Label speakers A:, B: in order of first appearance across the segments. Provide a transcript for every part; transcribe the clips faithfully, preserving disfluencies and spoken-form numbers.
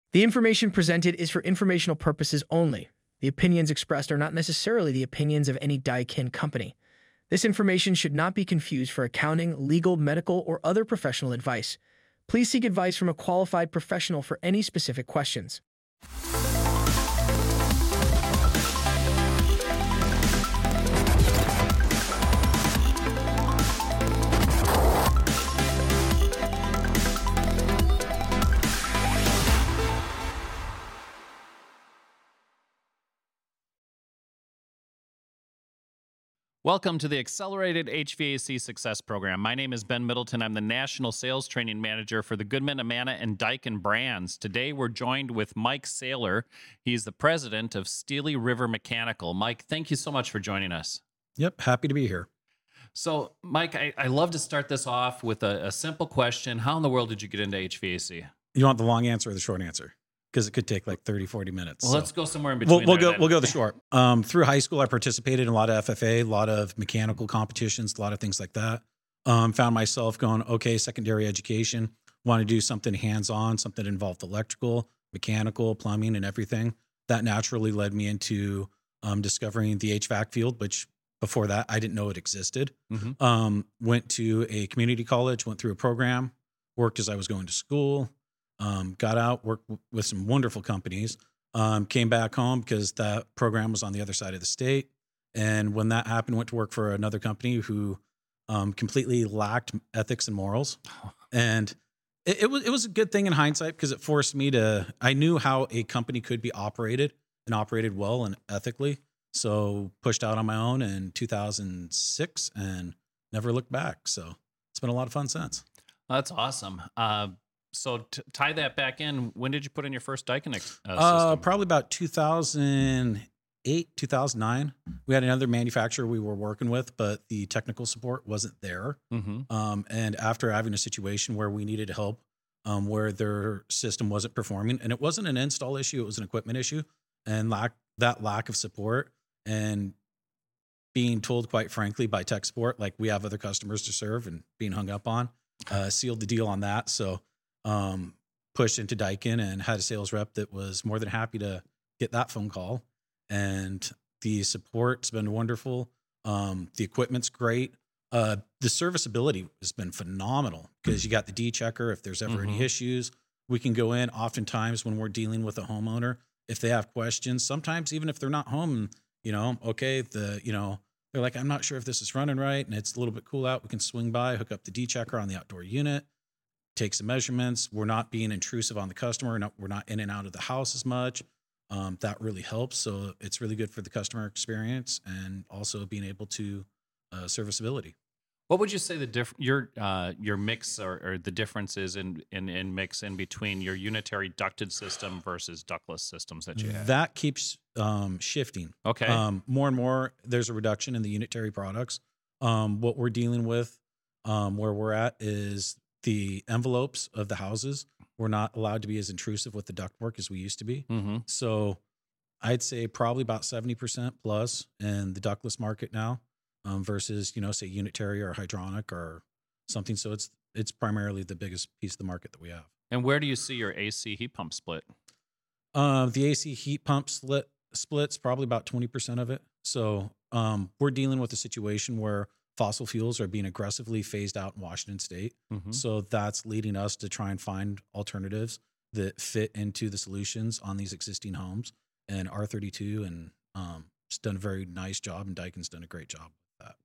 A: The information presented is for informational purposes only. The opinions expressed are not necessarily the opinions of any Daikin company. This information should not be confused for accounting, legal, medical, or other professional advice. Please seek advice from a qualified professional for any specific questions.
B: Welcome to the Accelerated H V A C Success Program. My name is Ben Middleton. I'm the National Sales Training Manager for the Goodman, Amana, and Daikin brands. Today, we're joined with Mike Saylor. He's the president of Steely River Mechanical. Mike, thank you so much for joining us.
C: Yep, happy to be here.
B: So, Mike, I, I love to start this off with a, a simple question. How in the world did you get into H V A C?
C: You want the long answer or the short answer? Because it could take like thirty, forty minutes.
B: Well,
C: so.
B: let's go somewhere in between.
C: We'll, we'll
B: there,
C: go.
B: then.
C: We'll go the short. Um, through high school, I participated in a lot of F F A, a lot of mechanical competitions, a lot of things like that. Um, found myself going, okay, secondary education. Want to do something hands-on, something that involved electrical, mechanical, plumbing, and everything. That naturally led me into um, discovering the H V A C field, which before that I didn't know it existed.
B: Mm-hmm.
C: Um, went to a community college, went through a program, worked as I was going to school. Um, got out, worked w- with some wonderful companies, um, came back home because that program was on the other side of the state. And when that happened, went to work for another company who um, completely lacked ethics and morals. And it, it was it was a good thing in hindsight because it forced me to, I knew how a company could be operated and operated well and ethically. So pushed out on my own in two thousand six and never looked back. So it's been a lot of fun since.
B: That's awesome. Uh, So to tie that back in, when did you put in your first Daikin uh,
C: Uh,
B: system?
C: probably about two thousand eight, two thousand nine. We had another manufacturer we were working with, but the technical support wasn't there.
B: Mm-hmm.
C: Um, and after having a situation where we needed help, um, where their system wasn't performing, and it wasn't an install issue, it was an equipment issue, and lack that lack of support and being told, quite frankly, by tech support, like we have other customers to serve and being hung up on, uh, sealed the deal on that. So um, pushed into Daikin and had a sales rep that was more than happy to get that phone call. And the support's been wonderful. Um, the equipment's great. Uh, the serviceability has been phenomenal because you got the D checker. If there's ever
B: Mm-hmm.
C: any issues, we can go in. Oftentimes when we're dealing with a homeowner, if they have questions, sometimes even if they're not home, you know, okay, the, you know, they're like, I'm not sure if this is running right and it's a little bit cool out. We can swing by, hook up the D checker on the outdoor unit, take some measurements. We're not being intrusive on the customer. Not, we're not in and out of the house as much. Um, that really helps. So it's really good for the customer experience and also being able to uh, serviceability.
B: What would you say the diff- your uh, your mix or, or the differences in, in in mix in between your unitary ducted system versus ductless systems that you have?
C: That keeps um, shifting.
B: Okay.
C: Um, more and more, there's a reduction in the unitary products. Um, what we're dealing with, um, where we're at, is the envelopes of the houses. We're not allowed to be as intrusive with the ductwork as we used to be.
B: Mm-hmm.
C: So I'd say probably about seventy percent plus in the ductless market now, um, versus, you know, say unitary or hydronic or something. So it's it's primarily the biggest piece of the market that we have.
B: And where do you see your A C heat pump split?
C: Uh, the A C heat pump split splits probably about twenty percent of it. So um, we're dealing with a situation where fossil fuels are being aggressively phased out in Washington State.
B: Mm-hmm.
C: So that's leading us to try and find alternatives that fit into the solutions on these existing homes. And R thirty-two and um, it's done a very nice job, and Daikin's done a great job with that.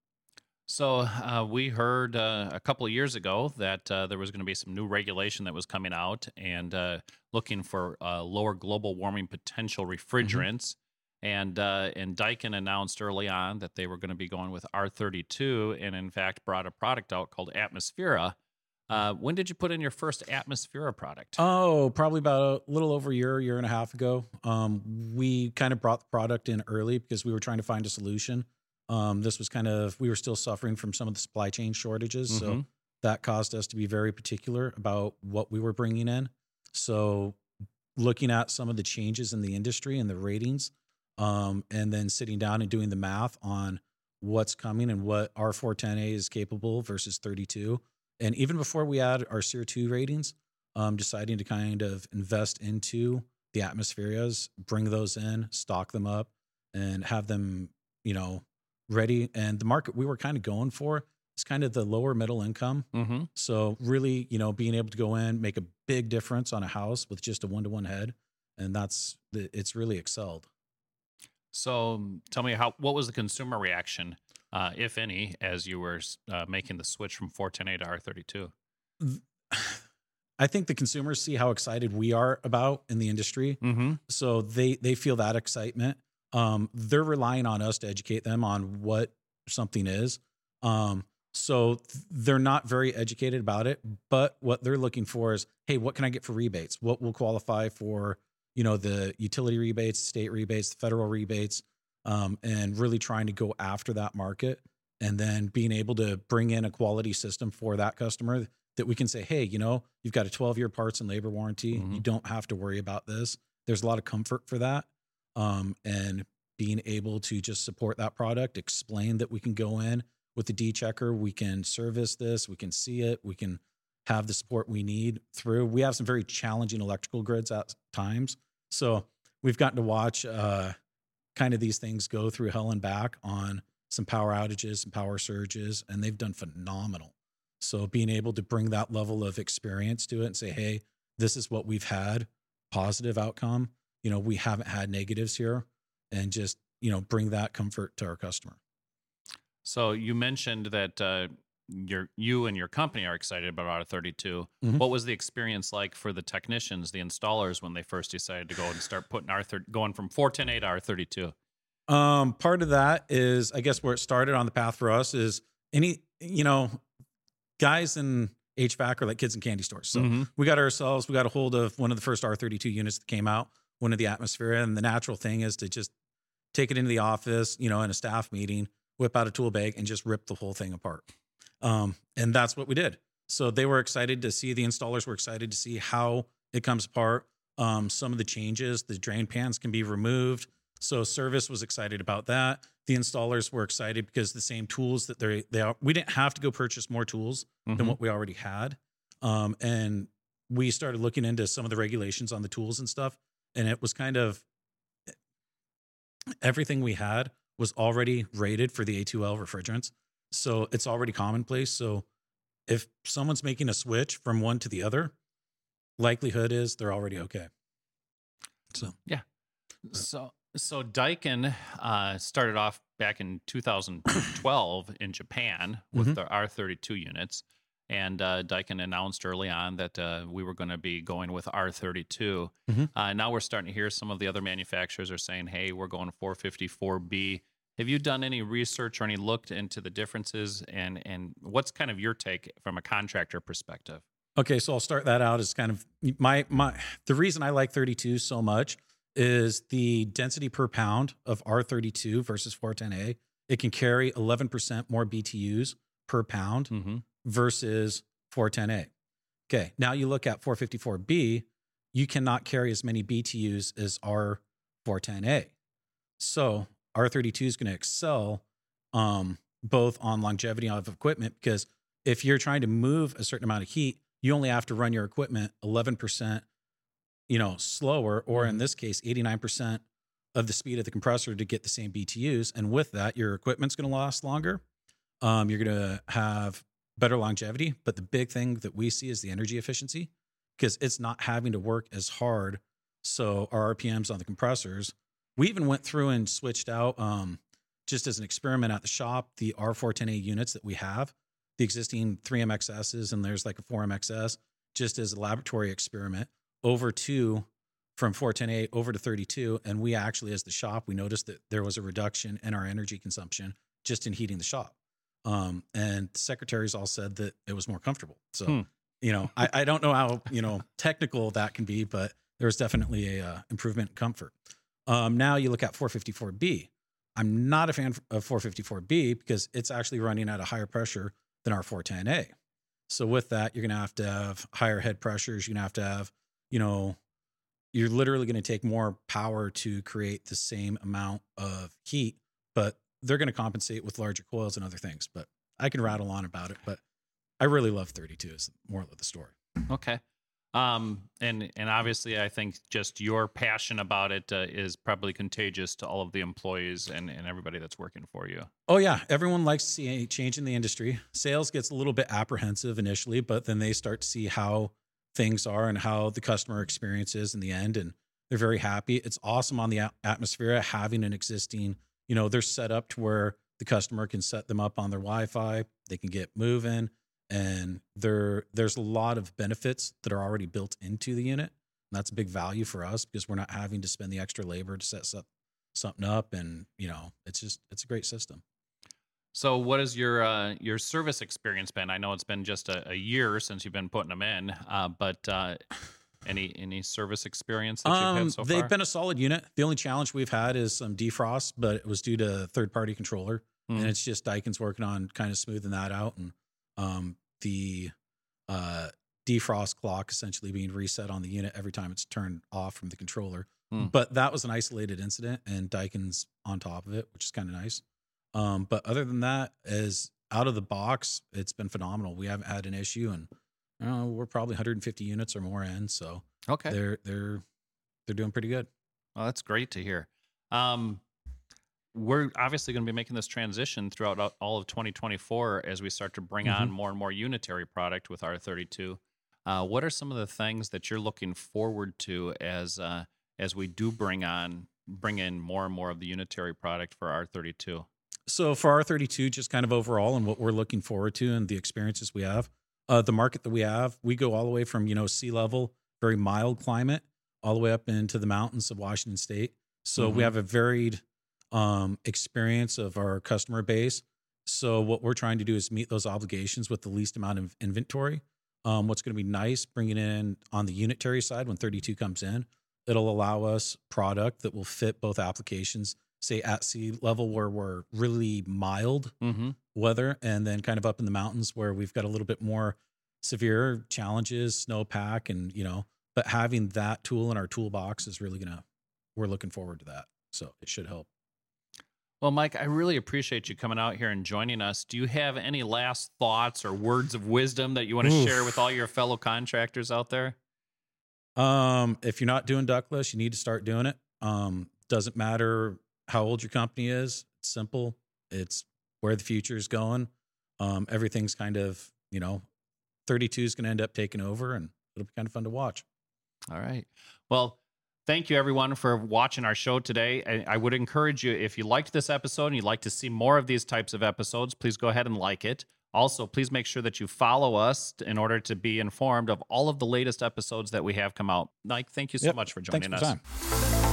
B: So uh, we heard uh, a couple of years ago that uh, there was going to be some new regulation that was coming out and uh, looking for uh, lower global warming potential refrigerants. And uh, and Daikin announced early on that they were going to be going with R thirty-two, and in fact brought a product out called Atmosphera. Uh, when did you put in your first Atmosphera product?
C: Oh, probably about a little over a year, year and a half ago. Um, we kind of brought the product in early because we were trying to find a solution. Um, this was kind of, we were still suffering from some of the supply chain shortages.
B: Mhm.
C: So that caused us to be very particular about what we were bringing in. So looking at some of the changes in the industry and the ratings, um, and then sitting down and doing the math on what's coming and what R four ten A is capable versus thirty-two. And even before we had our S E E R two ratings, um, deciding to kind of invest into the Atmospherias, bring those in, stock them up, and have them, you know, ready. And the market we were kind of going for is kind of the lower middle income.
B: Mm-hmm.
C: So really, you know, being able to go in, make a big difference on a house with just a one-to-one head. And that's the, it's really excelled.
B: So um, tell me how, what was the consumer reaction, uh, if any, as you were uh, making the switch from four ten A to R thirty-two?
C: I think the consumers see how excited we are about in the industry.
B: Mm-hmm.
C: So they, they feel that excitement. Um, they're relying on us to educate them on what something is. Um, so th- they're not very educated about it, but what they're looking for is, hey, what can I get for rebates? What will qualify for, you know, the utility rebates, state rebates, the federal rebates, um, and really trying to go after that market, and then being able to bring in a quality system for that customer that we can say, hey, you know, you've got a twelve year parts and labor warranty.
B: Mm-hmm.
C: You don't have to worry about this. There's a lot of comfort for that. Um, and being able to just support that product, explain that we can go in with the D checker, we can service this, we can see it, we can have the support we need through. We have some very challenging electrical grids at times. So we've gotten to watch uh, kind of these things go through hell and back on some power outages, some power surges, and they've done phenomenal. So being able to bring that level of experience to it and say, hey, this is what we've had, positive outcome. You know, we haven't had negatives here, and just, you know, bring that comfort to our customer.
B: So you mentioned that uh, your you and your company are excited about R thirty-two.
C: Mhm.
B: What was the experience like for the technicians, the installers, when they first decided to go and start putting R thirty, going from four ten A to R thirty-two?
C: Um, part of that is, I guess, where it started on the path for us is any, you know, guys in H V A C are like kids in candy stores. So
B: Mhm.
C: we got ourselves, we got a hold of one of the first R thirty-two units that came out, one of the Atmosphere. And the natural thing is to just take it into the office, you know, in a staff meeting, whip out a tool bag and just rip the whole thing apart. Um, and that's what we did. So they were excited to see, the installers were excited to see how it comes apart. Um, some of the changes, the drain pans can be removed. So service was excited about that. The installers were excited because the same tools that they they are, we didn't have to go purchase more tools
B: Mhm.
C: than what we already had. Um, and we started looking into some of the regulations on the tools and stuff. And it was kind of everything we had was already rated for the A two L refrigerants. So it's already commonplace. So if someone's making a switch from one to the other, likelihood is they're already okay. So
B: Yeah. So so Daikin uh, started off back in two thousand twelve in Japan with
C: Mhm.
B: the R thirty-two units, and uh, Daikin announced early on that uh, we were going to be going with R thirty-two.
C: Mhm.
B: Uh, now we're starting to hear some of the other manufacturers are saying, "Hey, we're going four fifty-four B." Have you done any research or any looked into the differences, and and what's kind of your take from a contractor perspective?
C: Okay, so I'll start that out as kind of my my the reason I like thirty-two so much is the density per pound of R thirty-two versus four ten A. It can carry eleven percent more B T Us per pound
B: Mm-hmm.
C: versus four ten A. Okay, now you look at four fifty-four B, you cannot carry as many B T Us as R four ten A. So R thirty-two is going to excel um, both on longevity of equipment, because if you're trying to move a certain amount of heat, you only have to run your equipment eleven percent, you know, slower, or in this case, eighty-nine percent of the speed of the compressor to get the same B T Us. And with that, your equipment's going to last longer. Um, you're going to have better longevity. But the big thing that we see is the energy efficiency, because it's not having to work as hard. So our R P Ms on the compressors, we even went through and switched out, um, just as an experiment at the shop, the R four ten A units that we have, the existing three M X Ss, and there's like a four M X S, just as a laboratory experiment, over to from four ten A over to thirty-two. And we actually, as the shop, we noticed that there was a reduction in our energy consumption just in heating the shop. Um, and the secretaries all said that it was more comfortable. So,
B: Hmm.
C: you know, I, I don't know how, you know, technical that can be, but there was definitely a uh, improvement in comfort. Um, now you look at four fifty-four B. I'm not a fan of four fifty-four B because it's actually running at a higher pressure than our four ten A. So with that, you're going to have to have higher head pressures. You're going to have to have, you know, you're literally going to take more power to create the same amount of heat, but they're going to compensate with larger coils and other things. But I can rattle on about it, but I really love thirty-two is more of the story.
B: Okay. Um, and and obviously, I think just your passion about it uh, is probably contagious to all of the employees and, and everybody that's working for you.
C: Oh yeah, everyone likes to see a change in the industry. Sales gets a little bit apprehensive initially, but then they start to see how things are and how the customer experience is in the end, and they're very happy. It's awesome on the a- atmosphere having an existing, you know, they're set up to where the customer can set them up on their Wi-Fi, they can get moving, and there there's a lot of benefits that are already built into the unit. And that's a big value for us because we're not having to spend the extra labor to set some- something up, and you know, it's just it's a great system.
B: So, what has your uh, your service experience been? I know it's been just a, a year since you've been putting them in, uh, but uh, any any service experience that you've
C: Um,
B: had so
C: they've
B: far?
C: been a solid unit. The only challenge we've had is some defrost, but it was due to third party controller,
B: Hmm.
C: and it's just Daikin's working on kind of smoothing that out, and um, the uh, defrost clock essentially being reset on the unit every time it's turned off from the controller.
B: Hmm.
C: But that was an isolated incident, and Daikin's on top of it, which is kind of nice. Um, but other than that, as out of the box, it's been phenomenal. We haven't had an issue, and uh, we're probably one hundred fifty units or more in, so
B: Okay,
C: they're they're they're doing pretty good.
B: well, that's great to hear. Um, we're obviously going to be making this transition throughout all- all of twenty twenty-four as we start to bring on
C: Mhm.
B: more and more unitary product with R thirty-two. Uh, what are some of the things that you're looking forward to as uh, as we do bring on bring in more and more of the unitary product for R thirty-two?
C: So for R thirty-two, just kind of overall and what we're looking forward to and the experiences we have, uh, the market that we have, we go all the way from, you know, sea level, very mild climate, all the way up into the mountains of Washington State. So
B: Mhm.
C: we have a varied um, experience of our customer base. So what we're trying to do is meet those obligations with the least amount of inventory. Um, what's going to be nice, bringing in on the unitary side when thirty-two comes in, it'll allow us product that will fit both applications, say at sea level where we're really mild
B: Mm-hmm.
C: weather, and then kind of up in the mountains where we've got a little bit more severe challenges, snowpack, and you know, but having that tool in our toolbox is really gonna, we're looking forward to that. So it should help.
B: Well, Mike, I really appreciate you coming out here and joining us. Do you have any last thoughts or words of wisdom that you want to
C: Oof.
B: share with all your fellow contractors out there?
C: Um, if you're not doing ductless, you need to start doing it. Um, doesn't matter how old your company is. It's simple. It's where the future is going. Um, everything's kind of, you know, thirty-two is going to end up taking over, and it'll be kind of fun to watch.
B: All right. Well, thank you everyone for watching our show today. I, I would encourage you, if you liked this episode and you'd like to see more of these types of episodes, please go ahead and like it. Also, please make sure that you follow us in order to be informed of all of the latest episodes that we have come out. Mike, thank you so
C: Yep.
B: much for
C: Thanks
B: joining
C: for
B: us.
C: the time.